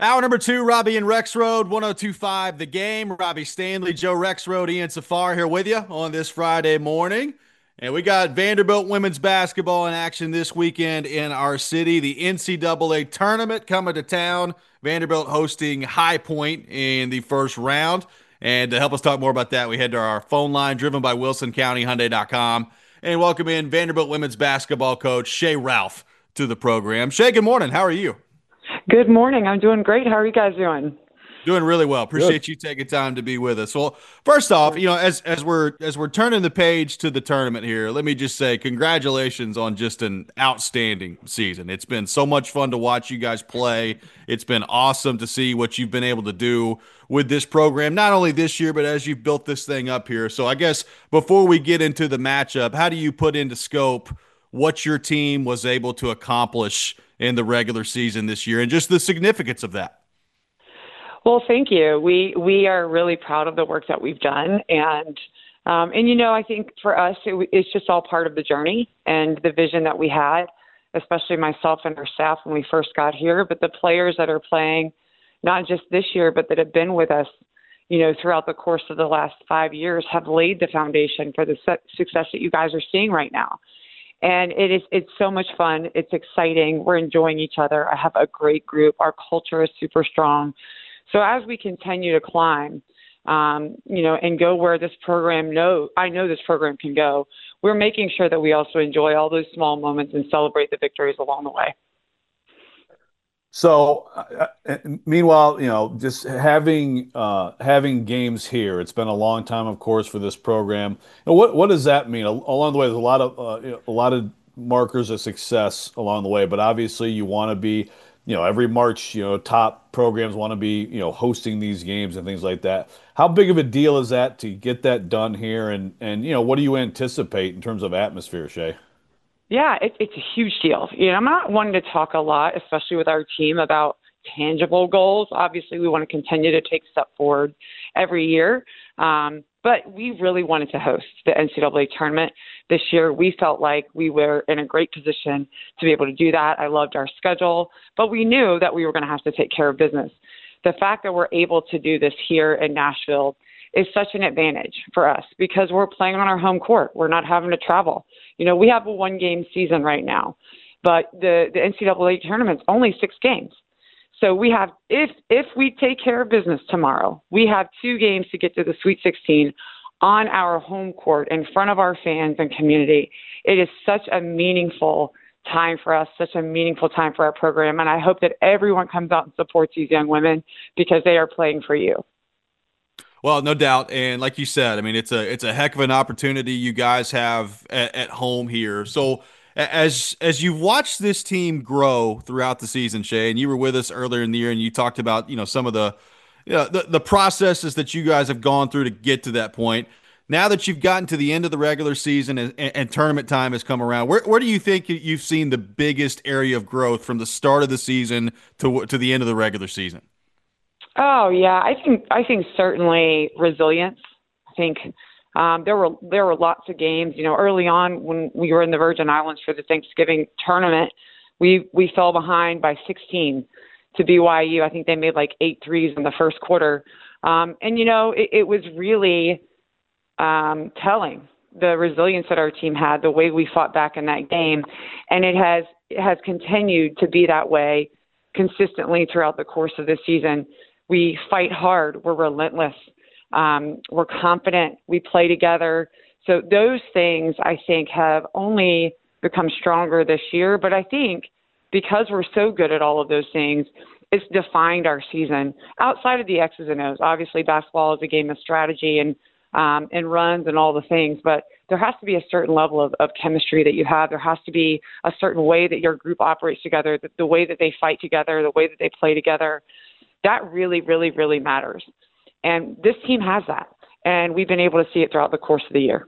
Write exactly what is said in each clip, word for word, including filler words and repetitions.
Hour number two, Robbie and Rexroad, one oh two point five The Game. Robbie Stanley, Joe Rexroad, Ian Safar here with you on this Friday morning. And we got Vanderbilt women's basketball in action this weekend in our city. The N C double A tournament coming to town. Vanderbilt hosting High Point in the first round. And to help us talk more about that, we head to our phone line driven by Wilson County Hyundai dot com and welcome in Vanderbilt women's basketball coach Shay Ralph to the program. Shay, good morning. How are you? Good morning. I'm doing great. How are you guys doing? Doing really well. Appreciate Good. you taking time to be with us. Well, first off, you know, as as we're as we're turning the page to the tournament here, let me just say congratulations on just an outstanding season. It's been so much fun to watch you guys play. It's been awesome to see what you've been able to do with this program, not only this year, but as you've built this thing up here. So I guess before we get into the matchup, how do you put into scope what your team was able to accomplish in the regular season this year and just the significance of that? Well, thank you. We we are really proud of the work that we've done, and um, and you know, I think for us, it, it's just all part of the journey and the vision that we had, especially myself and our staff when we first got here. But the players that are playing, not just this year, but that have been with us, you know, throughout the course of the last five years, have laid the foundation for the success that you guys are seeing right now. And it is, it's so much fun. It's exciting. We're enjoying each other. I have a great group. Our culture is super strong. So as we continue to climb, um, you know, and go where this program know, I know this program can go, we're making sure that we also enjoy all those small moments and celebrate the victories along the way. So, uh, uh, meanwhile, you know, just having uh, having games here, it's been a long time, of course, for this program. And what what does that mean? Al- Along the way, there's a lot of uh, you know, a lot of markers of success along the way, but obviously, you want to be, you know, every March, you know, top programs want to be, you know, hosting these games and things like that. How big of a deal is that to get that done here? And and you know, what do you anticipate in terms of atmosphere, Shay? Yeah, it, it's a huge deal. You know, I'm not one to talk a lot, especially with our team, about tangible goals. Obviously, we want to continue to take a step forward every year. Um, but we really wanted to host the N C double A tournament this year. We felt like we were in a great position to be able to do that. I loved our schedule, but we knew that we were going to have to take care of business. The fact that we're able to do this here in Nashville is such an advantage for us because we're playing on our home court. We're not having to travel. You know, we have a one game season right now, but the, the N C double A tournament's only six games. So we have, if if we take care of business tomorrow, we have two games to get to the Sweet sixteen on our home court in front of our fans and community. It is such a meaningful time for us, such a meaningful time for our program. And I hope that everyone comes out and supports these young women because they are playing for you. Well, no doubt, and like you said, I mean, it's a it's a heck of an opportunity you guys have at, at home here. So, a- as as you've watched this team grow throughout the season, Shay, and you were with us earlier in the year, and you talked about you know some of the you know, the the processes that you guys have gone through to get to that point. Now that you've gotten to the end of the regular season and, and, and tournament time has come around, where where do you think you've seen the biggest area of growth from the start of the season to to the end of the regular season? Oh yeah, I think I think certainly resilience. I think um, there were there were lots of games. You know, early on when we were in the Virgin Islands for the Thanksgiving tournament, we we fell behind by sixteen to B Y U. I think they made like eight threes in the first quarter, um, and you know it, it was really um, telling the resilience that our team had, the way we fought back in that game, and it has it has continued to be that way consistently throughout the course of this season. We fight hard. We're relentless. Um, we're confident. We play together. So those things, I think, have only become stronger this year. But I think because we're so good at all of those things, it's defined our season outside of the X's and O's. Obviously, basketball is a game of strategy and um, and runs and all the things. But there has to be a certain level of, of chemistry that you have. There has to be a certain way that your group operates together, the, the way that they fight together, the way that they play together. That really, really, really matters. And this team has that. And we've been able to see it throughout the course of the year.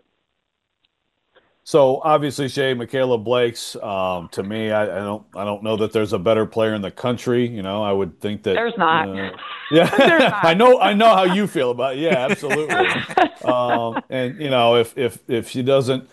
So obviously, Shay, Michaela Blake's um, to me, I, I don't I don't know that there's a better player in the country. You know, I would think that There's not. uh, There's yeah, I not. know I know how you feel about it. Yeah, absolutely. Um, and you know, if if if she doesn't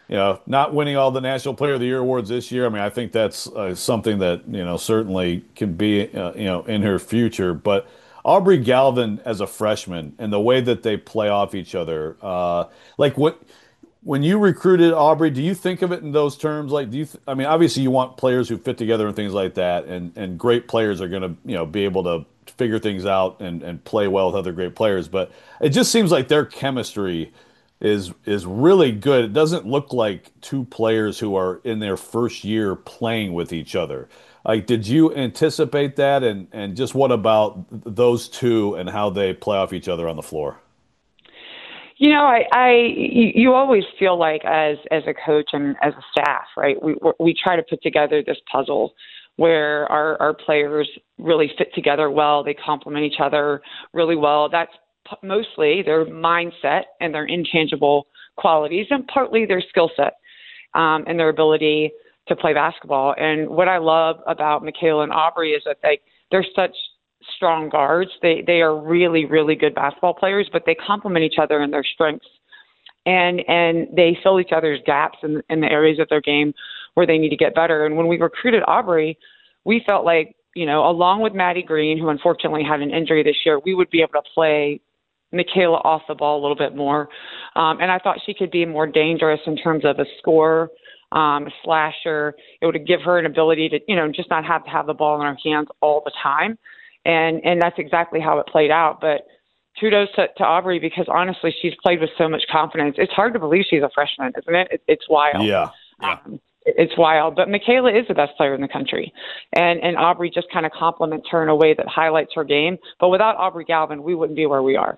you know, not winning all the National Player of the Year awards this year. I mean, I think that's uh, something that, you know, certainly can be, uh, you know, in her future. But Aubrey Galvin as a freshman and the way that they play off each other, uh, like what when you recruited Aubrey, do you think of it in those terms? Like, do you, th I mean, obviously you want players who fit together and things like that, and and great players are going to, you know, be able to figure things out and and play well with other great players. But it just seems like their chemistry is is really good. It doesn't look like two players who are in their first year playing with each other. Like, did you anticipate that? And and just what about those two and how they play off each other on the floor? You know, I, I you you always feel like as as a coach and as a staff, right? We we try to put together this puzzle where our our players really fit together well. They complement each other really well. That's p- mostly their mindset and their intangible qualities, and partly their skill set um, and their ability to play basketball. And what I love about Michaela and Aubrey is that they they're such strong guards. They they are really really good basketball players, but they complement each other in their strengths, and and they fill each other's gaps in, in the areas of their game where they need to get better. And when we recruited Aubrey, we felt like, you know, along with Maddie Green, who unfortunately had an injury this year, we would be able to play Michaela off the ball a little bit more. Um, and I thought she could be more dangerous in terms of a scorer, um, a slasher. It would give her an ability to, you know, just not have to have the ball in her hands all the time. And and that's exactly how it played out. But kudos to, to Aubrey, because honestly, she's played with so much confidence. It's hard to believe she's a freshman, isn't it? it it's wild. Yeah, yeah. Um, it's wild. But Michaela is the best player in the country. And and Aubrey just kind of complements her in a way that highlights her game. But without Aubrey Galvin, we wouldn't be where we are.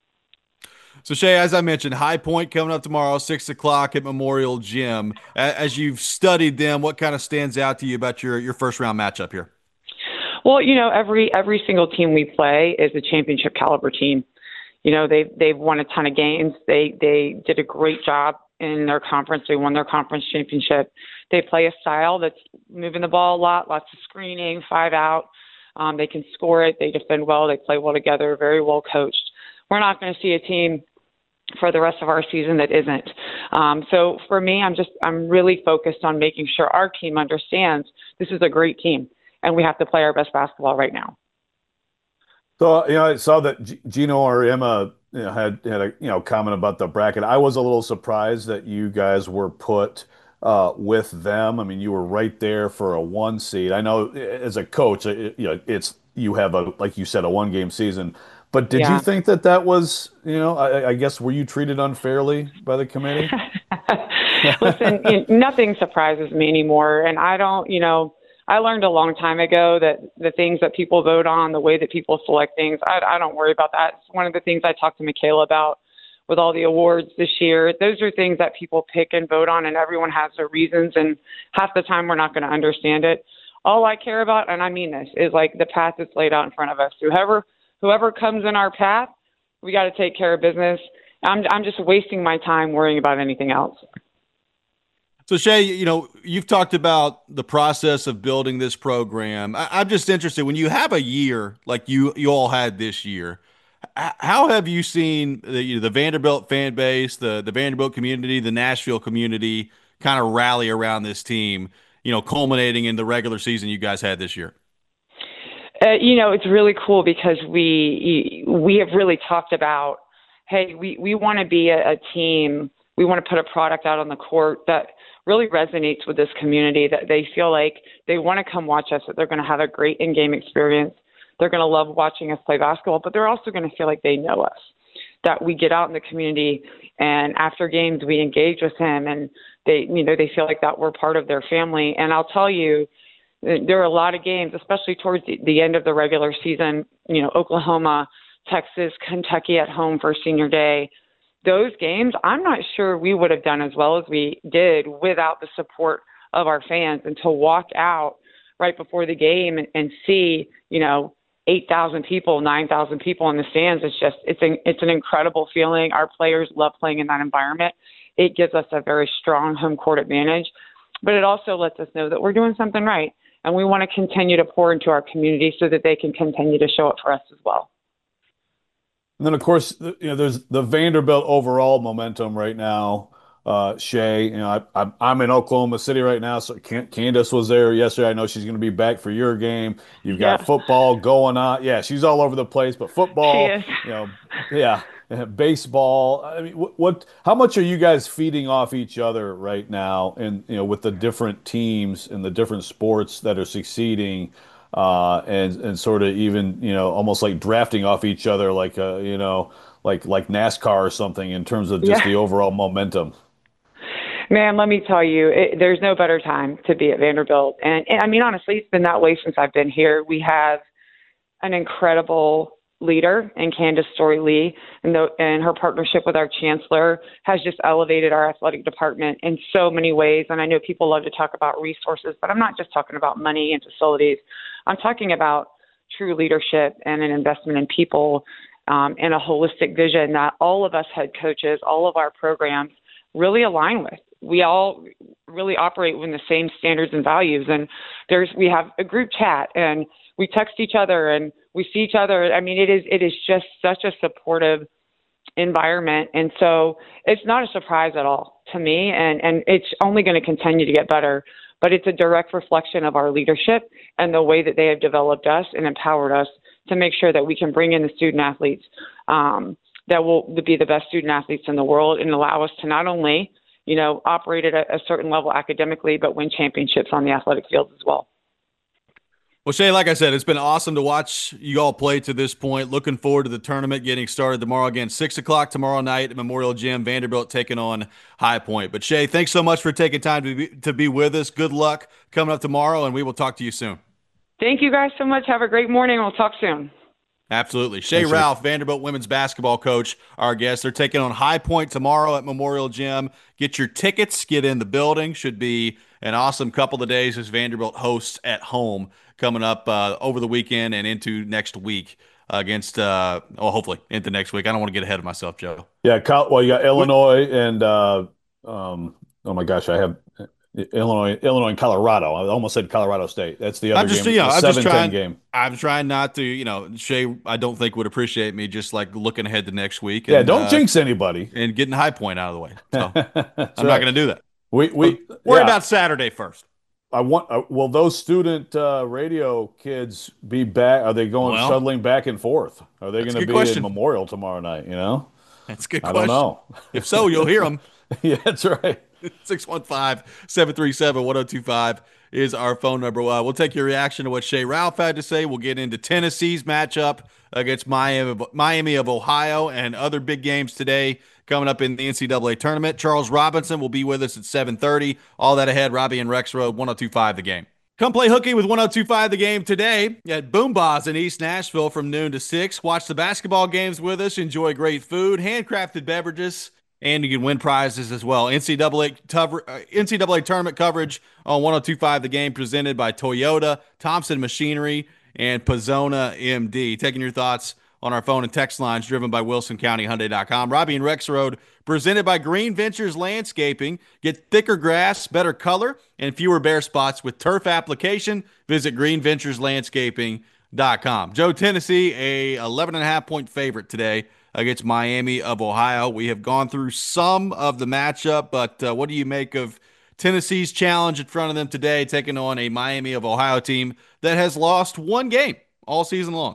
So Shay, as I mentioned, High Point coming up tomorrow, six o'clock at Memorial Gym. A- As you've studied them, what kind of stands out to you about your your first round matchup here? Well, you know, every every single team we play is a championship caliber team. You know, they've they've won a ton of games. They they did a great job in their conference. They won their conference championship. They play a style that's moving the ball a lot, lots of screening, five out. Um, they can score it. They defend well. They play well together. Very well coached. We're not going to see a team for the rest of our season that isn't. Um, so for me, I'm just I'm really focused on making sure our team understands this is a great team, and we have to play our best basketball right now. So, you know, I saw that G Gino or Emma, you know, had had a, you know, comment about the bracket. I was a little surprised that you guys were put uh, with them. I mean, you were right there for a one seed. I know as a coach, it, you know, it's you have a like you said a one game season. But did you Yeah. think that that was, you know, I, I guess were you treated unfairly by the committee? Listen, you nothing surprises me anymore. And I don't, you know, I learned a long time ago that the things that people vote on, the way that people select things, I, I don't worry about that. It's one of the things I talked to Michaela about with all the awards this year. Those are things that people pick and vote on, and everyone has their reasons. And half the time we're not going to understand it. All I care about, and I mean this, is like the path that's laid out in front of us. Whoever, whoever comes in our path, we got to take care of business. I'm, I'm just wasting my time worrying about anything else. So Shay, you know, you've talked about the process of building this program. I, I'm just interested when you have a year like you you all had this year. h- How have you seen the, you know, the Vanderbilt fan base, the the Vanderbilt community, the Nashville community kind of rally around this team? You know, culminating in the regular season you guys had this year. Uh, you know, it's really cool because we we have really talked about, hey, we, we want to be a, a team. We want to put a product out on the court that really resonates with this community, that they feel like they want to come watch us, that they're going to have a great in-game experience. They're going to love watching us play basketball, but they're also going to feel like they know us, that we get out in the community and after games we engage with them, and they, you know, they feel like that we're part of their family. And I'll tell you, there are a lot of games, especially towards the, the end of the regular season, you know, Oklahoma, Texas, Kentucky at home for senior day. Those games, I'm not sure we would have done as well as we did without the support of our fans. And to walk out right before the game and, and see, you know, eight thousand people, nine thousand people in the stands, it's just, it's an, it's an incredible feeling. Our players love playing in that environment. It gives us a very strong home court advantage, but it also lets us know that we're doing something right. And we want to continue to pour into our community so that they can continue to show up for us as well. And then, of course, you know, there's the Vanderbilt overall momentum right now. uh, Shay. You know, I, I, I'm in Oklahoma City right now, so Can Candace was there yesterday. I know she's going to be back for your game. You've got Yeah, football going on. Yeah, she's all over the place, but she football, is. you know, yeah, baseball. I mean, what, what, how much are you guys feeding off each other right now? And, you know, with the different teams and the different sports that are succeeding, uh, and and sort of even, you know, almost like drafting off each other, like uh, you know, like like NASCAR or something in terms of just Yeah. the overall momentum. Man, let me tell you, it, there's no better time to be at Vanderbilt. And, and I mean, honestly, it's been that way since I've been here. We have an incredible leader in Candace Story Lee, and, the, and her partnership with our chancellor has just elevated our athletic department in so many ways. And I know people love to talk about resources, but I'm not just talking about money and facilities. I'm talking about true leadership and an investment in people, um, and a holistic vision that all of us head coaches, all of our programs really align with. We all really operate within the same standards and values. And there's we have a group chat, and we text each other, and we see each other. I mean, it is it is just such a supportive environment. And so it's not a surprise at all to me, and, and it's only going to continue to get better. But it's a direct reflection of our leadership and the way that they have developed us and empowered us to make sure that we can bring in the student athletes, um, that will be the best student athletes in the world, and allow us to not only, you know, operate at a, a certain level academically, but win championships on the athletic field as well. Well, Shay, like I said, it's been awesome to watch you all play to this point. Looking forward to the tournament getting started tomorrow. Again, six o'clock tomorrow night at Memorial Gym. Vanderbilt taking on High Point. But Shay, thanks so much for taking time to be, to be with us. Good luck coming up tomorrow, and we will talk to you soon. Thank you guys so much. Have a great morning. We'll talk soon. Absolutely. Shay Thanks, Shay. Ralph, Vanderbilt women's basketball coach, our guest. They're taking on High Point tomorrow at Memorial Gym. Get your tickets, get in the building. Should be an awesome couple of days as Vanderbilt hosts at home coming up uh, over the weekend and into next week against, uh, oh, hopefully into next week. I don't want to get ahead of myself, Joe. Yeah, Col- well, you got We, Illinois and uh, um, oh my gosh, I have Illinois, Illinois and Colorado. I almost said Colorado State. That's the other I'm just, game, you know, the I'm just seven ten trying. game. I'm trying not to, you know, Shay, I don't think would appreciate me just like looking ahead to next week Yeah, and don't uh, jinx anybody. and getting High Point out of the way. So That's I'm not right. going to do that. We But we worry yeah. about Saturday first. I want. Uh, will those student uh, radio kids be back? Are they going Well, shuttling back and forth? Are they that's going a to good be in question. Memorial tomorrow night? You know, That's a good I don't question. know. If so, you'll hear them. Yeah, that's right. six one five, seven three seven, one zero two five is our phone number. Uh, we'll take your reaction to what Shay Ralph had to say. We'll get into Tennessee's matchup against Miami, Miami of Ohio and other big games today coming up in the N C double A tournament. Charles Robinson will be with us at seven thirty. All that ahead, Robbie and Rex Road, one zero two five the game. Come play hooky with one zero two five the game today at Boom Bas in East Nashville from noon to six. Watch the basketball games with us, enjoy great food, handcrafted beverages, and you can win prizes as well. N C double A, cover, uh, N C double A tournament coverage on one zero two five the game presented by Toyota, Thompson Machinery, and Pizzona M D. Taking your thoughts on our phone and text lines driven by Wilson County Hyundai dot com. Robbie and Rex Road presented by Green Ventures Landscaping. Get thicker grass, better color, and fewer bare spots with turf application. Visit green ventures landscaping dot com. Joe, Tennessee, a eleven and a half point favorite today against Miami of Ohio. We have gone through some of the matchup, but uh, what do you make of Tennessee's challenge in front of them today, taking on a Miami of Ohio team that has lost one game all season long?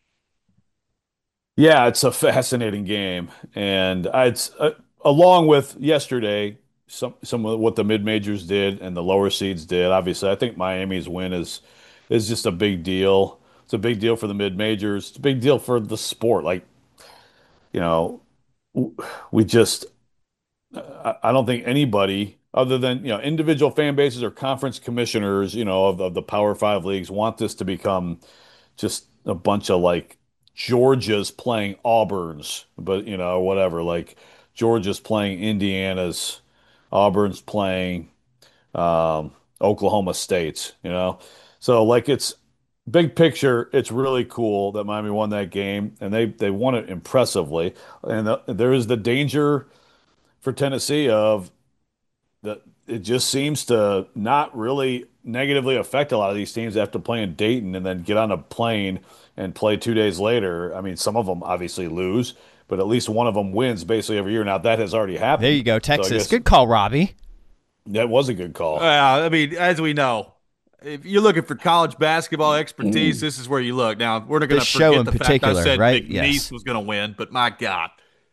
Yeah, it's a fascinating game, and I'd uh, along with yesterday, some some of what the mid majors did and the lower seeds did. Obviously, I think Miami's win is is just a big deal. It's a big deal for the mid majors. It's a big deal for the sport. Like, you know, w- we just I, I don't think anybody other than, you know, individual fan bases or conference commissioners, you know, of, of the Power Five leagues want this to become just a bunch of like Georgia's playing Auburn's, but you know, whatever. Like Georgia's playing Indiana's, Auburn's playing um, Oklahoma State's, you know. So like it's big picture, it's really cool that Miami won that game and they they won it impressively. And the, there is the danger for Tennessee of that it just seems to not really negatively affect a lot of these teams after playing Dayton and then get on a plane and play two days later. I mean, some of them obviously lose, but at least one of them wins basically every year. Now that has already There happened. you go, So I Texas. guess Good call, Robbie. that was a good call. Well, I mean, as we know, if you're looking for college basketball expertise, this is where you look. Now, we're not going This to show forget in the fact I particular, said right? McNeese Yes. was going to win, but my God.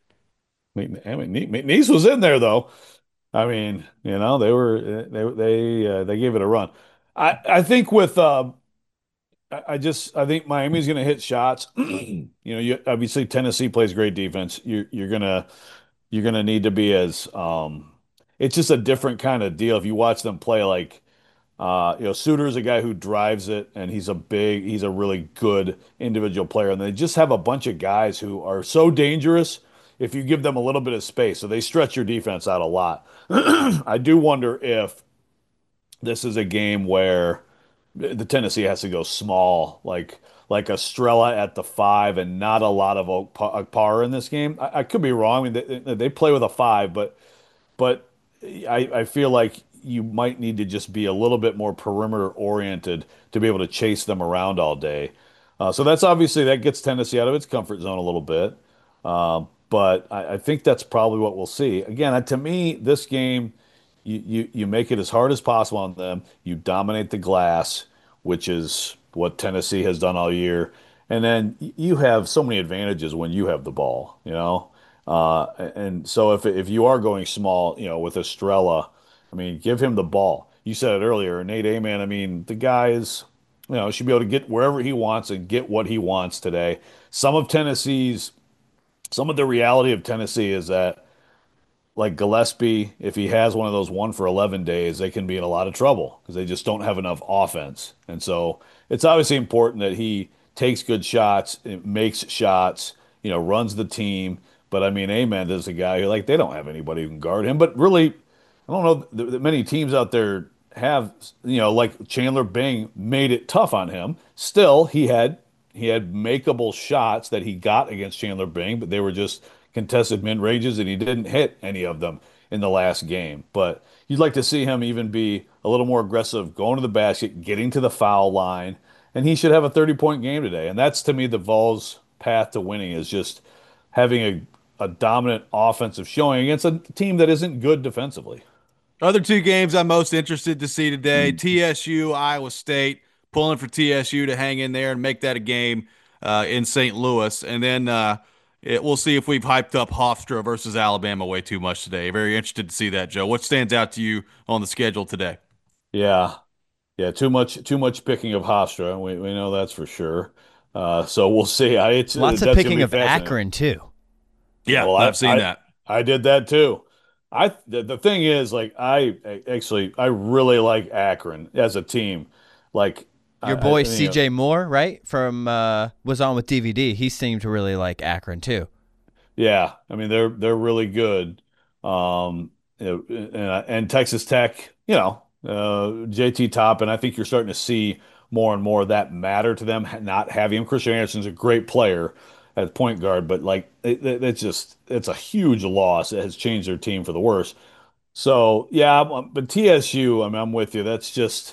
I mean, I mean, Ne- Nice was in there though. I mean, you know, they were they they uh, they gave it a run. I I think with uh, I I just I think Miami's going to hit shots. You know, you obviously Tennessee plays great defense. You're you're gonna you're gonna need to be as um, it's just a different kind of deal if you watch them play like. Uh, you know, Suter's a guy who drives it, and he's a big, he's a really good individual player. And they just have a bunch of guys who are so dangerous if you give them a little bit of space. So they stretch your defense out a lot. I do wonder if this is a game where the Tennessee has to go small, like like Estrella at the five, and not a lot of Okpara in this game. I, I could be wrong. I mean, they, they play with a five, but but I, I feel like you might need to just be a little bit more perimeter oriented to be able to chase them around all day. Uh, so that's obviously that gets Tennessee out of its comfort zone a little bit. Uh, but I, I think that's probably what we'll see. Again, uh, to me, this game, you, you you make it as hard as possible on them. You dominate the glass, which is what Tennessee has done all year. And then you have so many advantages when you have the ball, you know? Uh, and so if if you are going small, you know, with Estrella, I mean, give him the ball. You said it earlier, Nate Aman. I mean, the guy is, you know, should be able to get wherever he wants and get what he wants today. Some of Tennessee's, some of the reality of Tennessee is that like Gillespie, if he has one of those one for eleven days, they can be in a lot of trouble because they just don't have enough offense. And so it's obviously important that he takes good shots, makes shots, you know, runs the team. But I mean, Amen is a guy who, like, they don't have anybody who can guard him. But really, I don't know that that many teams out there have, you know, like Chandler Bing made it tough on him. Still, he had he had makeable shots that he got against Chandler Bing, but they were just contested mid ranges, and he didn't hit any of them in the last game. But you'd like to see him even be a little more aggressive, going to the basket, getting to the foul line, and he should have a thirty point game today. And that's to me the Vols' path to winning is just having a, a dominant offensive showing against a team that isn't good defensively. Other two games I'm most interested to see today, T S U, Iowa State, pulling for T S U to hang in there and make that a game uh, in Saint Louis. And then uh, it, we'll see if we've hyped up Hofstra versus Alabama way too much today. Very interested to see that, Joe. What stands out to you on the schedule today? Yeah, yeah, too much too much picking of Hofstra. We we know that's for sure. Uh, so we'll see. I it's Lots that's of gonna picking be of fascinating. Akron, too. Yeah, Well, I, I've seen I that. I did that too. I the, the thing is, like, I actually I really like Akron as a team. Like, I, Your I boy you know, C J Moore, right, from uh, was on with D V D. He seemed to really like Akron, too. yeah, I mean they're they're really good. Um, you know, and, and Texas Tech, you know, uh, J T Top, and I think you're starting to see more and more of that matter to them not having him. Christian Anderson's a great player at point guard, but like it, it- it's just it's a huge loss. It has changed their team for the worse. So yeah, I'm- but T S U, I mean, I'm with you. That's just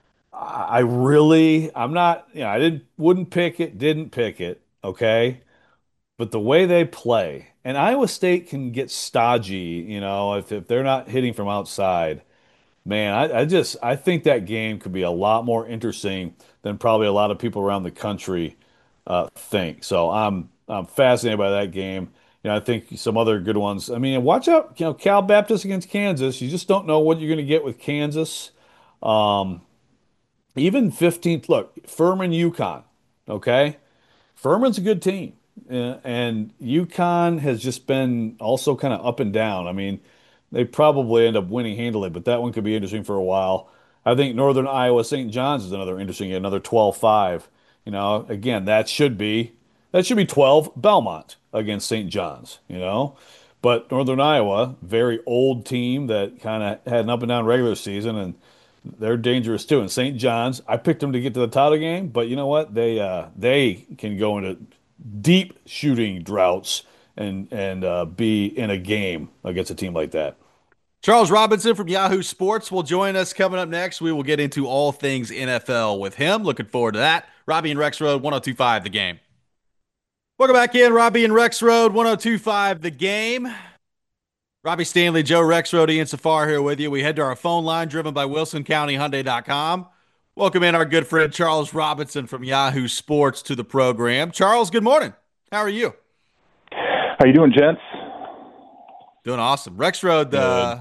I I really I'm not, you know, I didn't wouldn't pick it, didn't pick it, okay? But the way they play, and Iowa State can get stodgy, you know, if if they're not hitting from outside. Man, I, I just I think that game could be a lot more interesting than probably a lot of people around the country uh, think. So I'm I'm fascinated by that game. You know, I think some other good ones. I mean, watch out, you know, Cal Baptist against Kansas. You just don't know what you're going to get with Kansas. Um, even fifteenth, look, Furman, UConn, okay? Furman's a good team. Uh, and UConn has just been also kind of up and down. I mean, they probably end up winning handily, but that one could be interesting for a while. I think Northern Iowa Saint John's is another interesting, another twelve five. You know, again, that should be that should be twelve Belmont against Saint John's, you know. But Northern Iowa, very old team that kind of had an up and down regular season, and they're dangerous too. And Saint John's, I picked them to get to the title game, but you know what? They uh, they can go into deep shooting droughts and and uh, be in a game against a team like that. Charles Robinson from Yahoo Sports will join us coming up next. We will get into all things N F L with him. Looking forward to that. Robbie and Rex Road, one oh two point five The Game. Welcome back in, Robbie and Rex Road, one oh two point five The Game. Robbie Stanley, Joe Rexroad, Ian Safar here with you. We head to our phone line driven by Wilson County Hyundai dot com. Welcome in our good friend Charles Robinson from Yahoo Sports to the program. Charles, good morning. How are you? How you doing, gents? Doing awesome. Rexroad, uh,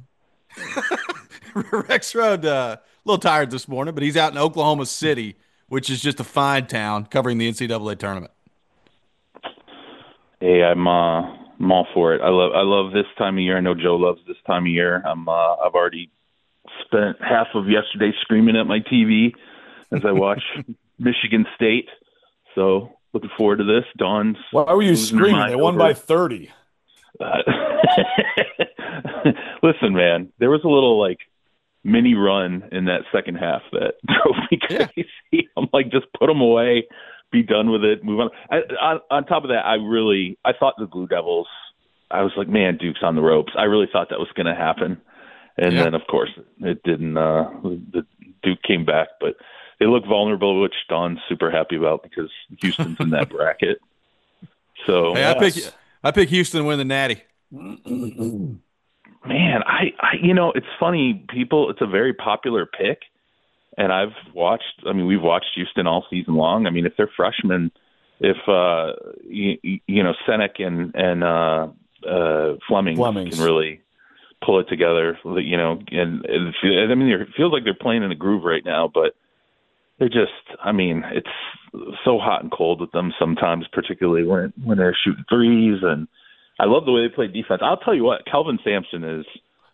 Rexroad, uh, a little tired this morning, but he's out in Oklahoma City, which is just a fine town, covering the N C double A tournament. Hey, I'm uh, I'm all for it. I love I love this time of year. I know Joe loves this time of year. I'm uh, I've already spent half of yesterday screaming at my T V as I watch Michigan State. So looking forward to this. Dawn's. Why were you screaming? They won over. by thirty. Uh, listen, man, there was a little like mini run in that second half that drove me crazy. Yeah. I'm like, just put them away. Be done with it, move on. I, on. On top of that, I really, I thought the Blue Devils, I was like, man, Duke's on the ropes. I really thought that was going to happen. And yeah. then, of course, it didn't. Uh, the Duke came back, but they look vulnerable, which Don's super happy about because Houston's in that bracket. So, hey, yes. I pick, I pick Houston to win the Natty. Man, I, I, you know, it's funny. People, it's a very popular pick. And I've watched, I mean, we've watched Houston all season long. I mean, if they're freshmen, if, uh, you, you know, Senek and, and uh, uh, Fleming Flemings. can really pull it together, you know, and, and I mean, it feels like they're playing in a groove right now, but they're just, I mean, it's so hot and cold with them sometimes, particularly when, when they're shooting threes. And I love the way they play defense. I'll tell you what, Kelvin Sampson is,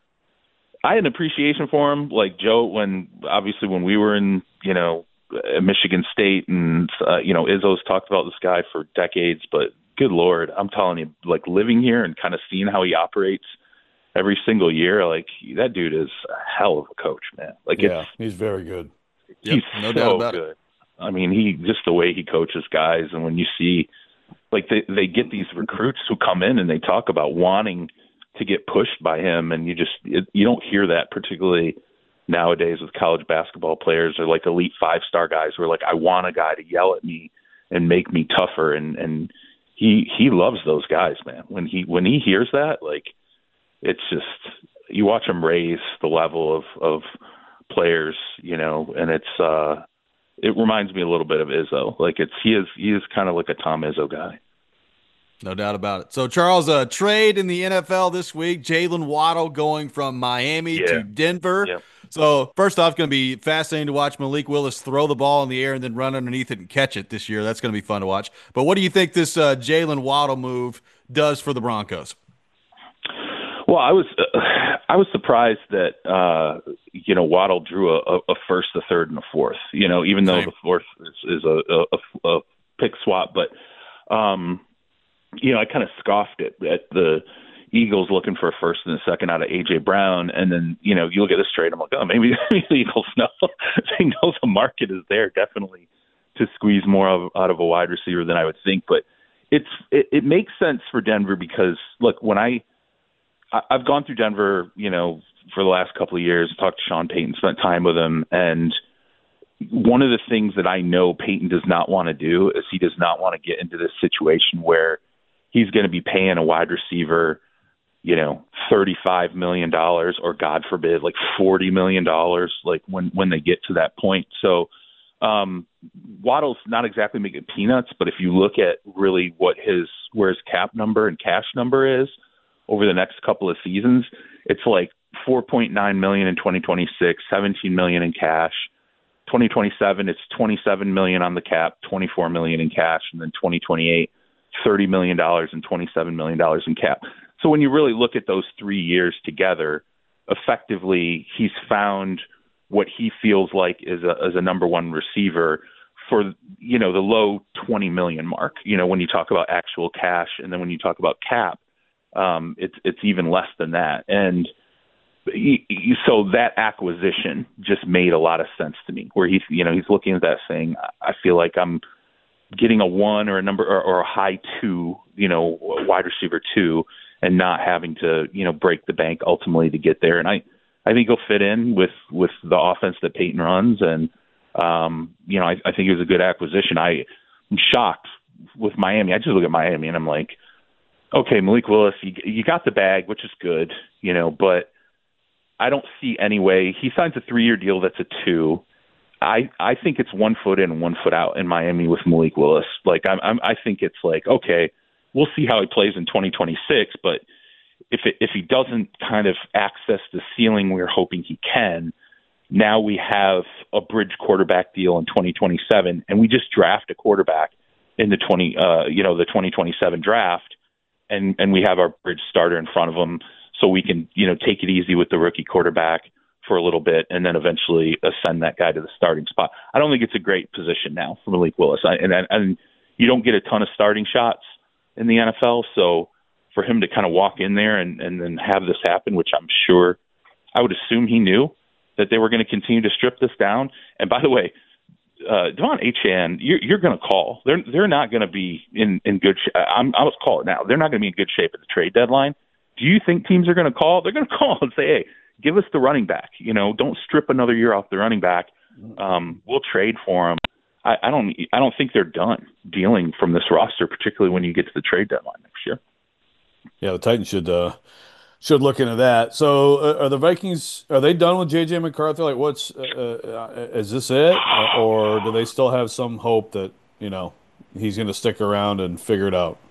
I had an appreciation for him, like Joe, when obviously when we were in, you know, Michigan State and, uh, you know, Izzo's talked about this guy for decades, but good Lord, I'm telling you, like living here and kind of seeing how he operates every single year, like that dude is a hell of a coach, man. Like, yeah, it's, he's very good. He's yep, no so doubt about good. It. I mean, he, just the way he coaches guys. And when you see, like they, they get these recruits who come in and they talk about wanting to get pushed by him, and you just it, you don't hear that particularly nowadays with college basketball players or like elite five star guys who are like, I want a guy to yell at me and make me tougher, and and he he loves those guys, man. When he when he hears that, like it's just you watch him raise the level of of players, you know, and it's uh it reminds me a little bit of Izzo. Like it's he is he is kind of like a Tom Izzo guy. No doubt about it. So, Charles, a trade in the N F L this week. Jalen Waddle going from Miami yeah. to Denver. Yep. So, first off, going to be fascinating to watch Malik Willis throw the ball in the air and then run underneath it and catch it this year. That's going to be fun to watch. But what do you think this uh, Jalen Waddle move does for the Broncos? Well, I was uh, I was surprised that uh, you know Waddle drew a, a first, a third, and a fourth. You know, even though Same. the fourth is, is a, a, a pick swap, but. Um, You know, I kind of scoffed at, at the Eagles looking for a first and a second out of A J Brown, and then you know you look at this trade, I'm like, oh, maybe, maybe the Eagles know they know the market is there definitely to squeeze more of, out of a wide receiver than I would think. But it's it, it makes sense for Denver because look, when I, I I've gone through Denver, you know, for the last couple of years, talked to Sean Payton, spent time with him, and one of the things that I know Payton does not want to do is he does not want to get into this situation where he's going to be paying a wide receiver, you know, thirty-five million dollars or God forbid, like forty million dollars, like when, when they get to that point. So um, Waddle's not exactly making peanuts, but if you look at really what his, where his cap number and cash number is over the next couple of seasons, it's like four point nine million in twenty twenty-six, seventeen million in cash. twenty twenty-seven, it's twenty-seven million on the cap, twenty-four million in cash, and then twenty twenty-eight, thirty million dollars and twenty-seven million dollars in cap. So when you really look at those three years together, effectively he's found what he feels like is a, is a number one receiver for, you know, the low twenty million mark, you know, when you talk about actual cash. And then when you talk about cap, um, it's, it's even less than that. And he, he, so that acquisition just made a lot of sense to me where he's, you know, he's looking at that saying, I feel like I'm getting a one or a number or, or a high two, you know, wide receiver two, and not having to, you know, break the bank ultimately to get there. And I, I think he'll fit in with, with the offense that Peyton runs. And, um, you know, I, I think it was a good acquisition. I, I'm shocked with Miami, I just look at Miami and I'm like, okay, Malik Willis, you, you got the bag, which is good, you know, but I don't see any way. He signs a three-year deal that's a two. I I think it's one foot in, one foot out in Miami with Malik Willis. Like I'm, I'm I think it's like, okay, we'll see how he plays in twenty twenty-six, but if it, if he doesn't kind of access the ceiling we're hoping he can, now we have a bridge quarterback deal in twenty twenty-seven, and we just draft a quarterback in the twenty uh you know the twenty twenty-seven draft, and and we have our bridge starter in front of him, so we can you know take it easy with the rookie quarterback for a little bit, and then eventually ascend that guy to the starting spot. I don't think it's a great position now for Malik Willis, I, and and you don't get a ton of starting shots in the N F L, so for him to kind of walk in there and, and then have this happen, which I'm sure, I would assume he knew that they were going to continue to strip this down. And by the way, uh, Devon Achane, you're, you're going to call. They're they're not going to be in, in good shape. I'm I'll just call it now. They're not going to be in good shape at the trade deadline. Do you think teams are going to call? They're going to call and say, hey, give us the running back. You know, don't strip another year off the running back. Um, we'll trade for him. I, I don't I don't think they're done dealing from this roster, particularly when you get to the trade deadline next year. Yeah, the Titans should uh, should look into that. So, uh, are the Vikings, are they done with J J McCarthy? Like, what's uh, uh, is this it, or do they still have some hope that you know he's going to stick around and figure it out?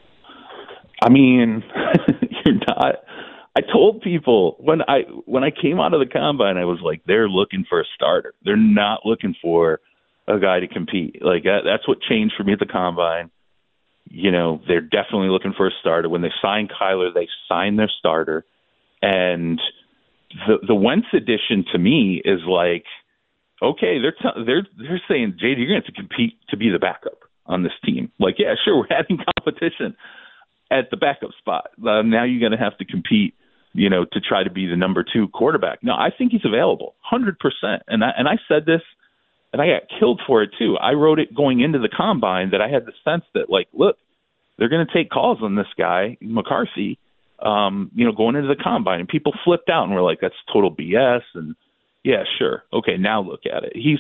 I mean, you're not. I told people when I when I came out of the combine, I was like, they're looking for a starter. They're not looking for a guy to compete. Like that, that's what changed for me at the combine. You know, they're definitely looking for a starter. When they signed Kyler, they signed their starter. And the the Wentz addition to me is like, okay, they're t- they're they're saying, J D, you're going to have to compete to be the backup on this team. Like, yeah, sure, we're having competition at the backup spot. Uh, now you're going to have to compete, you know, to try to be the number two quarterback. No, I think he's available, one hundred percent. And I and I said this, and I got killed for it too. I wrote it going into the combine that I had the sense that, like, look, they're going to take calls on this guy, McCarthy, um, you know, going into the combine. And people flipped out and were like, that's total B S. And, yeah, sure. Okay, now look at it. He's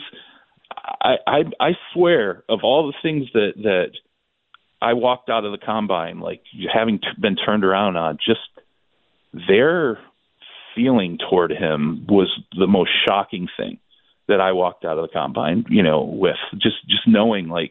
I, – I, I swear, of all the things that, that I walked out of the combine, like, having t- been turned around on, just their feeling toward him was the most shocking thing that I walked out of the combine, you know, with just, just knowing like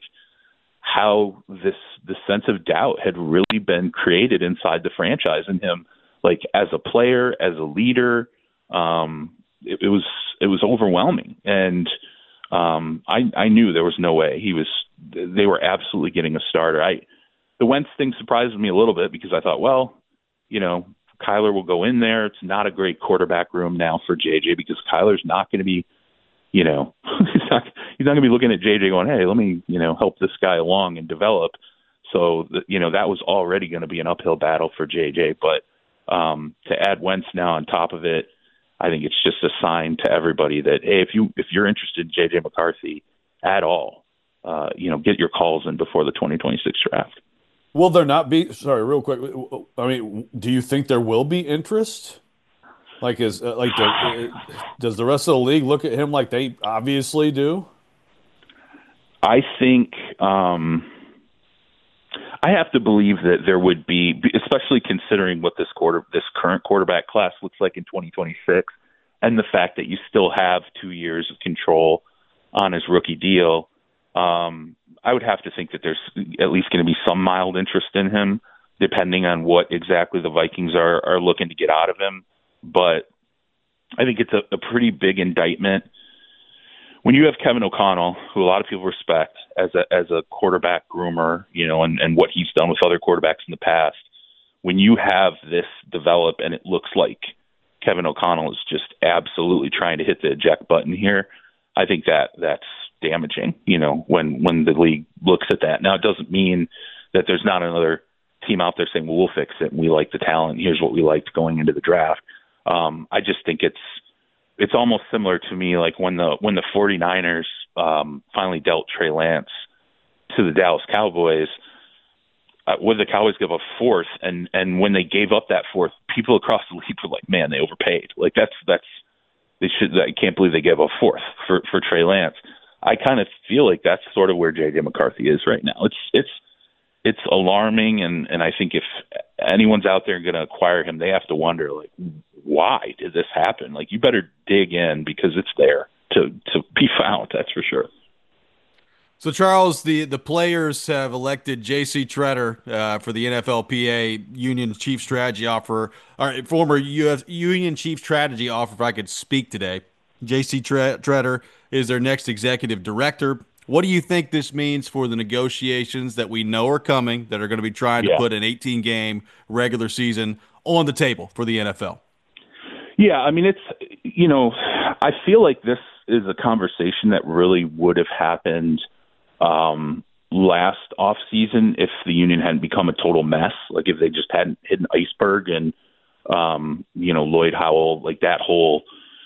how this, the sense of doubt had really been created inside the franchise in him, like as a player, as a leader. Um, it, it was, it was overwhelming. And um, I, I knew there was no way he was, they were absolutely getting a starter. I, the Wentz thing surprised me a little bit because I thought, well, you know, Kyler will go in there. It's not a great quarterback room now for J J because Kyler's not going to be, you know, he's not, he's not going to be looking at J J going, hey, let me, you know, help this guy along and develop. So, the, you know, that was already going to be an uphill battle for J J. But um, to add Wentz now on top of it, I think it's just a sign to everybody that, hey, if, you, if you're interested in J J McCarthy at all, uh, you know, get your calls in before the twenty twenty-six draft. Will there not be, sorry, real quick, I mean, do you think there will be interest? Like, is uh, like, the, does the rest of the league look at him like they obviously do? I think um, I have to believe that there would be, especially considering what this quarter, this current quarterback class looks like in twenty twenty-six, and the fact that you still have two years of control on his rookie deal. Um, I would have to think that there's at least going to be some mild interest in him, depending on what exactly the Vikings are, are looking to get out of him. But I think it's a, a pretty big indictment when you have Kevin O'Connell, who a lot of people respect as a as a quarterback groomer, you know, and, and what he's done with other quarterbacks in the past. When you have this develop and it looks like Kevin O'Connell is just absolutely trying to hit the eject button here, I think that that's damaging, you know, when, when the league looks at that. Now, it doesn't mean that there's not another team out there saying, well, we'll fix it. And we like the talent. Here's what we liked going into the draft. Um, I just think it's, it's almost similar to me, like when the, when the 49ers um, finally dealt Trey Lance to the Dallas Cowboys, uh, would the Cowboys give a fourth? And, and when they gave up that fourth, people across the league were like, man, they overpaid. Like that's, that's, they should, I can't believe they gave a fourth for, for Trey Lance. I kind of feel like that's sort of where J J McCarthy is right now. It's, it's, it's alarming, and and I think if anyone's out there going to acquire him, they have to wonder, like, why did this happen? Like, you better dig in because it's there to to be found. That's for sure. So, Charles, the, the players have elected J C Tretter uh, for the N F L P A Union Chief Strategy Officer, or former U S Union Chief Strategy Officer, if I could speak today. J C Tretter is their next executive director. What do you think this means for the negotiations that we know are coming, that are going to be trying Yeah. to put an eighteen-game regular season on the table for the N F L? Yeah, I mean, it's, you know, I feel like this is a conversation that really would have happened um, last offseason if the union hadn't become a total mess, like if they just hadn't hit an iceberg and, um, you know, Lloyd Howell, like that whole,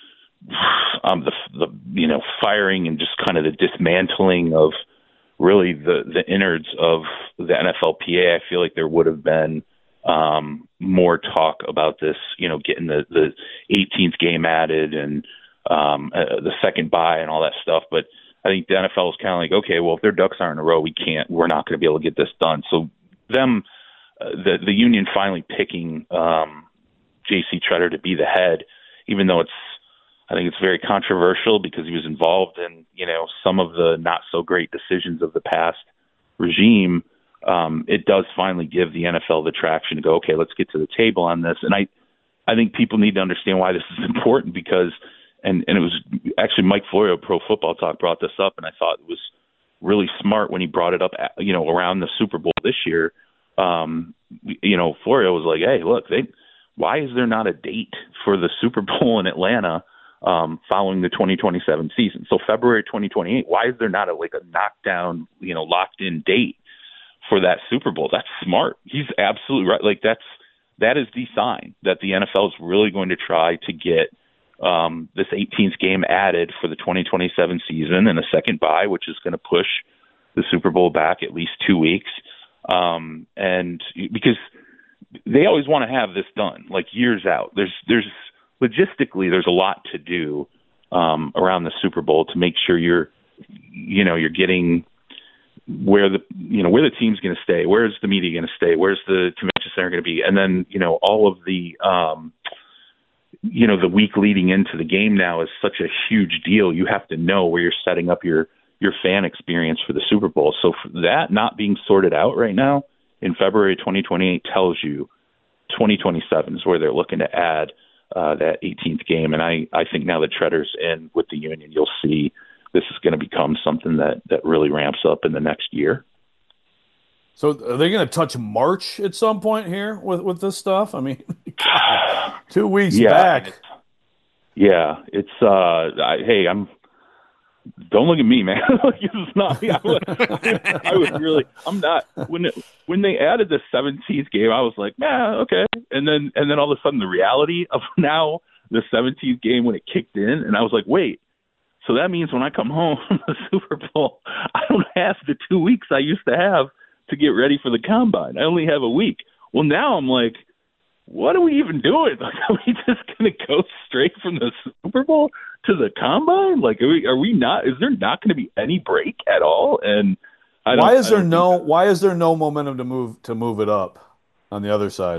um, the, the, you know, firing and just kind of the dismantling of really the, the innards of the N F L P A. I feel like there would have been um, more talk about this, you know, getting the, the eighteenth game added and um, uh, the second bye and all that stuff. But I think the N F L is kind of like, okay, well, if their ducks aren't in a row, we can't, we're not going to be able to get this done. So them, uh, the, the union finally picking um, J C Tretter to be the head, even though it's, I think it's very controversial because he was involved in, you know, some of the not so great decisions of the past regime. Um, it does finally give the N F L the traction to go, okay, let's get to the table on this. And I, I think people need to understand why this is important because, and, and it was actually Mike Florio of Pro Football Talk brought this up, and I thought it was really smart when he brought it up, you know, around the Super Bowl this year. Um, you know, Florio was like, hey, look, they, why is there not a date for the Super Bowl in Atlanta um, following the twenty twenty-seven season? So February twenty twenty-eight, why is there not a, like a knockdown, you know, locked in date for that Super Bowl? That's smart. He's absolutely right. Like that's, that is the sign that the N F L is really going to try to get um, this eighteenth game added for the twenty twenty-seven season and a second bye, which is going to push the Super Bowl back at least two weeks. Um, and because they always want to have this done like years out, there's, there's logistically, there's a lot to do um, around the Super Bowl to make sure you're, you know, you're getting where the, you know, where the team's going to stay, where's the media going to stay, where's the convention center going to be. And then, you know, all of the, um, you know, the week leading into the game now is such a huge deal. You have to know where you're setting up your, your fan experience for the Super Bowl. So for that not being sorted out right now in February twenty twenty-eight tells you twenty twenty-seven is where they're looking to add uh, that eighteenth game. And I, I think now that Tretter's in with the union, you'll see this is going to become something that, that really ramps up in the next year. So are they going to touch March at some point here with, with this stuff? I mean, God, two weeks yeah, back. It's, yeah, it's uh, I, hey, I'm. Don't look at me, man. It's not. I was, I was really. I'm not. When it, when they added the seventeenth game, I was like, yeah, okay. And then and then all of a sudden, the reality of now the seventeenth game when it kicked in, and I was like, wait. So that means when I come home from the Super Bowl, I don't have the two weeks I used to have to get ready for the combine. I only have a week. Well, now I'm like, what are we even doing? Like, are we just going to go straight from the Super Bowl to the combine? Like, are we, are we not? Is there not going to be any break at all? And I don't, why is there I don't no? think that, why is there no momentum to move to move it up on the other side?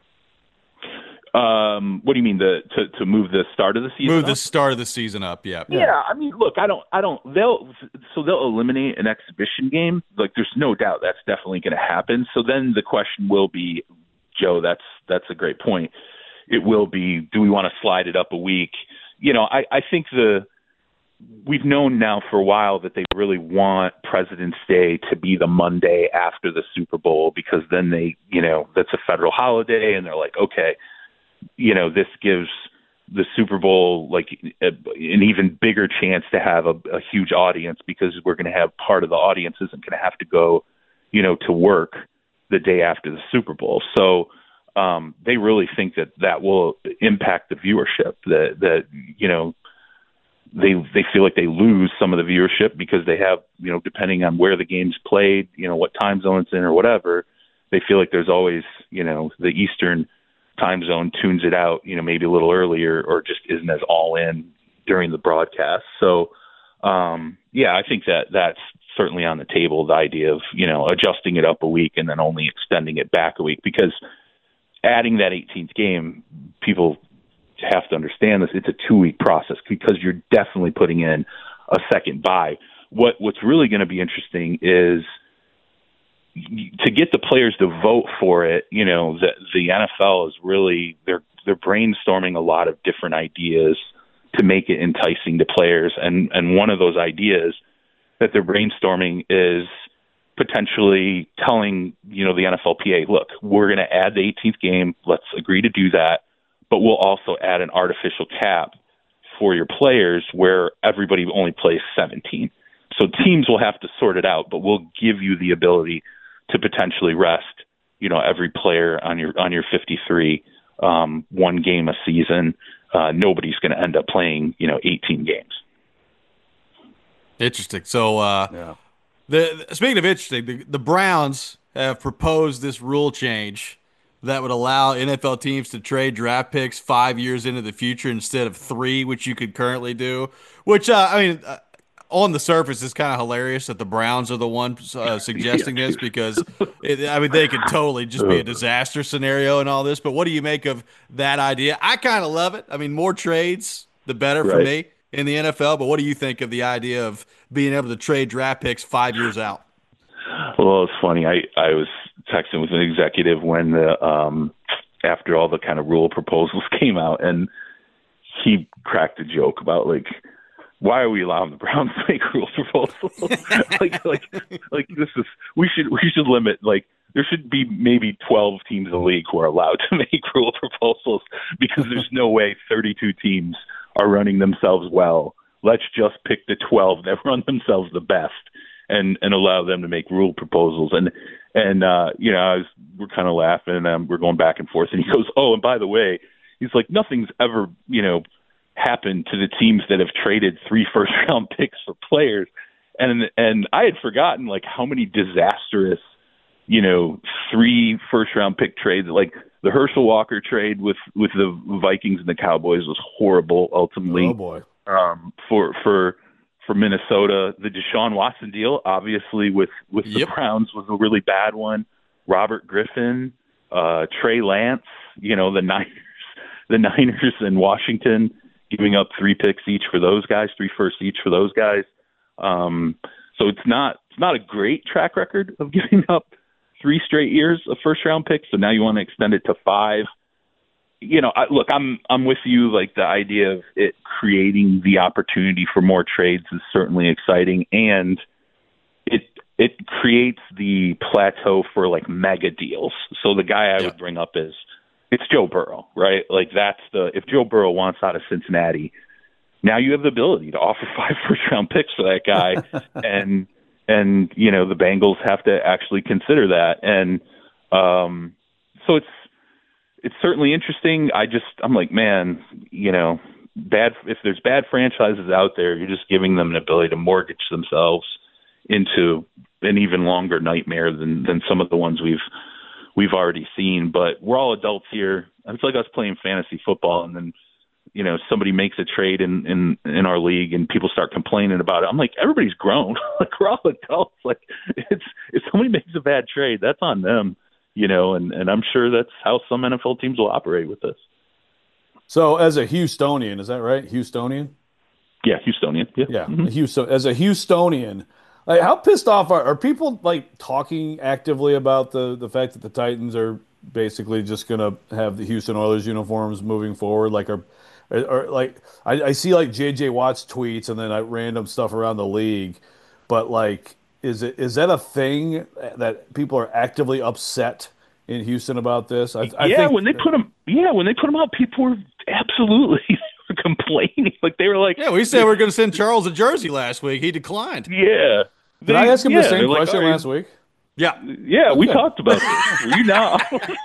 Um, what do you mean the to, to move the start of the season? Move up? the start of the season up. Yeah. Yeah, I mean, look, I don't, I don't. They'll so they'll eliminate an exhibition game. Like, there's no doubt that's definitely going to happen. So then the question will be, Joe, that's that's a great point. It will be, do we want to slide it up a week? You know, I, I think the we've known now for a while that they really want President's Day to be the Monday after the Super Bowl because then they, you know, that's a federal holiday, and they're like, okay, you know, this gives the Super Bowl like a, an even bigger chance to have a, a huge audience because we're going to have part of the audience isn't going to have to go, you know, to work the day after the Super Bowl. So um, they really think that that will impact the viewership, that, that, you know, they, they feel like they lose some of the viewership because they have, you know, depending on where the game's played, you know, what time zone it's in or whatever, they feel like there's always, you know, the Eastern time zone tunes it out, you know, maybe a little earlier or just isn't as all in during the broadcast. So, um, yeah, I think that that's certainly on the table, the idea of, you know, adjusting it up a week and then only extending it back a week, because adding that eighteenth game, people have to understand this, it's a two-week process because you're definitely putting in a second bye. What What's really going to be interesting is to get the players to vote for it. You know, the, the N F L is really, they're, they're brainstorming a lot of different ideas to make it enticing to players. And, and one of those ideas that they're brainstorming is potentially telling, you know, the N F L P A, look, we're going to add the eighteenth game. Let's agree to do that. But we'll also add an artificial cap for your players where everybody only plays seventeen. So teams will have to sort it out, but we'll give you the ability to potentially rest, you know, every player on your, on your fifty-three, um, one game a season. Uh, nobody's going to end up playing, you know, eighteen games. Interesting. So, uh, Yeah. the, the speaking of interesting, the, the Browns have proposed this rule change that would allow N F L teams to trade draft picks five years into the future instead of three, which you could currently do. Which, uh, I mean, uh, on the surface, is kind of hilarious that the Browns are the ones uh, suggesting this, because, it, I mean, they could totally just be a disaster scenario and all this. But what do you make of that idea? I kind of love it. I mean, more trades, the better for Right. me in the N F L. But what do you think of the idea of being able to trade draft picks five years out? Well, it's funny. I, I was texting with an executive when the um, after all the kind of rule proposals came out, and he cracked a joke about, like, why are we allowing the Browns to make rule proposals? like, like, like this is we should we should limit, like, there should be maybe twelve teams in the league who are allowed to make rule proposals, because there's no way thirty-two teams are running themselves well. Let's just pick the twelve that run themselves the best and and allow them to make rule proposals. And and uh, you know, I was, we're kind of laughing, and um, we're going back and forth. And he goes, "Oh, and by the way," he's like, "nothing's ever, you know, happened to the teams that have traded three first round picks for players." And and I had forgotten, like, how many disastrous, you know, three first round pick trades. Like the Herschel Walker trade with with the Vikings and the Cowboys was horrible ultimately. Oh boy. Um, for for for Minnesota, the Deshaun Watson deal, obviously with with the Yep. Browns, was a really bad one. Robert Griffin, uh, Trey Lance, you know, the Niners, the Niners and Washington giving up three picks each for those guys, three firsts each for those guys. Um, so it's not it's not a great track record of giving up three straight years of first round picks. So now you want to extend it to five. You know, I, look, I'm I'm with you. Like, the idea of it creating the opportunity for more trades is certainly exciting, and it it creates the plateau for, like, mega deals. So the guy I Yeah. would bring up is it's Joe Burrow, right? Like, that's the if Joe Burrow wants out of Cincinnati, now you have the ability to offer five first round picks for that guy, and and you know the Bengals have to actually consider that, and um, so it's. It's certainly interesting. I just, I'm like, man, you know, bad. If there's bad franchises out there, you're just giving them an ability to mortgage themselves into an even longer nightmare than, than some of the ones we've we've already seen. But we're all adults here. It's like us playing fantasy football, and then, you know, somebody makes a trade in in, in our league, and people start complaining about it. I'm like, everybody's grown. Like, we're all adults. Like, it's if somebody makes a bad trade, that's on them. You know, and, and I'm sure that's how some N F L teams will operate with this. So, as a Houstonian, is that right? Houstonian? Yeah, Houstonian. Yeah. Yeah. Mm-hmm. Houston, as a Houstonian, like, how pissed off are, are people, like, talking actively about the, the fact that the Titans are basically just going to have the Houston Oilers uniforms moving forward? Like, are, are, are like, I, I see, like, J J Watt's tweets and then I, random stuff around the league, but, like, Is it is that a thing that people are actively upset in Houston about this? I, I yeah, think, when they put them, yeah, when they put them out, people were absolutely complaining. Like, they were like, Yeah, we said we are going to send Charles a jersey last week. He declined. yeah. did They- I ask him yeah, the same they're like, question "All right." last week? Yeah. Yeah, we Okay. talked about this. Were you not?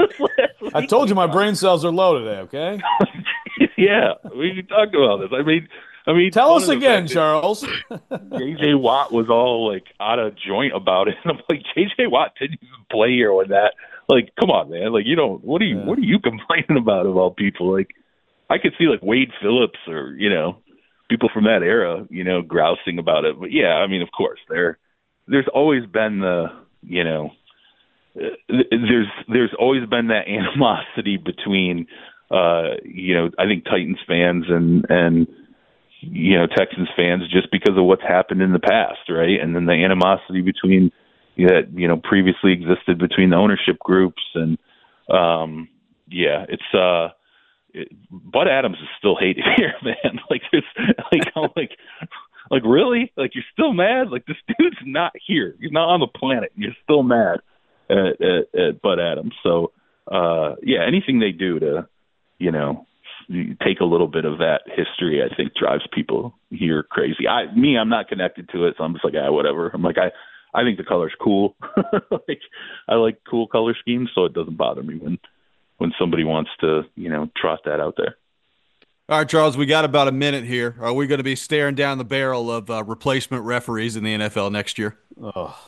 I told you my brain cells are low today. Okay, Yeah, we talked about this. I mean, I mean, tell one us of the again, fact that Charles. J J Watt was all, like, out of joint about it. And I'm like, J J Watt didn't even play here with that. Like, come on, man. Like, you don't. What are you? Yeah. What are you complaining about of all people? Like, I could see, like, Wade Phillips or, you know, people from that era, you know, grousing about it. But yeah, I mean, of course, they're there's always been the, you know, there's there's always been that animosity between, uh, you know, I think Titans fans and and you know Texans fans just because of what's happened in the past, right? And then the animosity between that you know previously existed between the ownership groups, and um, yeah, it's uh, it, Bud Adams is still hated here, man. Like it's like I'm like. Like, really? Like, you're still mad? Like, this dude's not here. He's not on the planet. You're still mad at, at, at Bud Adams. So, uh, yeah, anything they do to, you know, take a little bit of that history, I think, drives people here crazy. I, me, I'm not connected to it, so I'm just like, ah, whatever. I'm like, I, I think the color's cool. Like, I like cool color schemes, so it doesn't bother me when, when somebody wants to, you know, trot that out there. All right, Charles, we got about a minute here. Are we going to be staring down the barrel of uh, replacement referees in the N F L next year? Oh.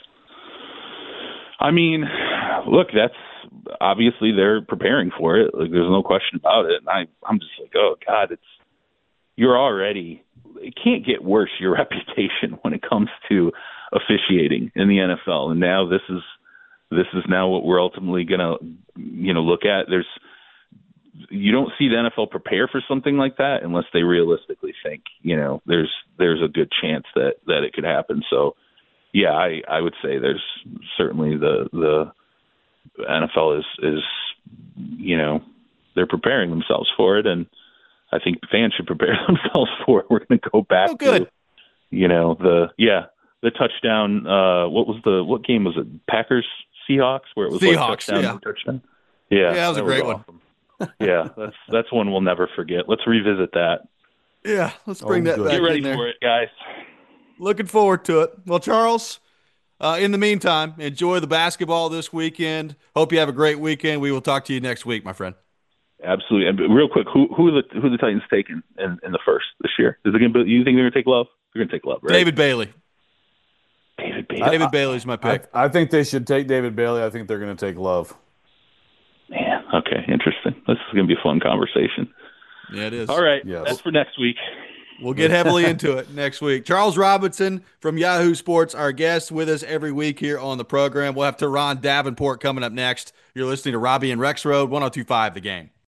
I mean, look, that's obviously they're preparing for it. Like, there's no question about it. And I, I'm just like, oh God, it's you're already. It can't get worse. Your reputation when it comes to officiating in the N F L, and now this is this is now what we're ultimately going to, you know, look at. There's You don't see the N F L prepare for something like that unless they realistically think, you know, there's there's a good chance that, that it could happen. So, yeah, I, I would say there's certainly the the N F L is is you know they're preparing themselves for it, and I think fans should prepare themselves for it. We're going to go back oh, good. to you know the yeah the touchdown. Uh, what was the what game was it? Packers Seahawks where it was Seahawks, like touchdown yeah. no touchdown. Yeah, yeah, that was that a great was one. awesome. Yeah, that's that's one we'll never forget. Let's revisit that. Yeah, let's bring Oh, that good. back Get ready in there. for it, guys. Looking forward to it. Well, Charles, uh, in the meantime, enjoy the basketball this weekend. Hope you have a great weekend. We will talk to you next week, my friend. Absolutely. And real quick, who who are the who are the Titans taking in, in the first this year? Is it going to be? You think they're going to take Love? They're going to take Love, right? David Bailey. David Bailey. David Bailey's my pick. I, I think they should take David Bailey. I think they're going to take Love. Man, okay, interesting. This is going to be a fun conversation. Yeah, it is. All right, Yes. that's for next week. We'll get heavily into it next week. Charles Robinson from Yahoo Sports, our guest with us every week here on the program. We'll have Teron Davenport coming up next. You're listening to Robbie and Rex Road, one oh two point five The Game.